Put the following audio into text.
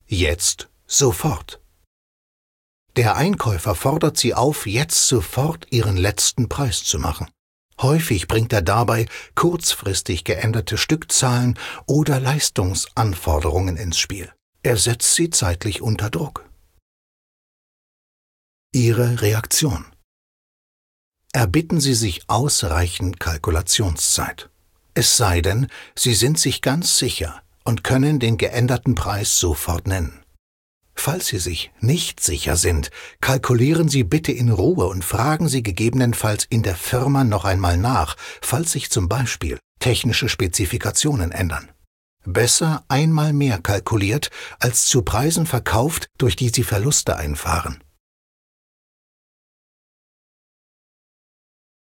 Jetzt, sofort. Der Einkäufer fordert Sie auf, jetzt sofort Ihren letzten Preis zu machen. Häufig bringt er dabei kurzfristig geänderte Stückzahlen oder Leistungsanforderungen ins Spiel. Er setzt Sie zeitlich unter Druck. Ihre Reaktion. Erbitten Sie sich ausreichend Kalkulationszeit. Es sei denn, Sie sind sich ganz sicher und können den geänderten Preis sofort nennen. Falls Sie sich nicht sicher sind, kalkulieren Sie bitte in Ruhe und fragen Sie gegebenenfalls in der Firma noch einmal nach, falls sich zum Beispiel technische Spezifikationen ändern. Besser einmal mehr kalkuliert, als zu Preisen verkauft, durch die Sie Verluste einfahren.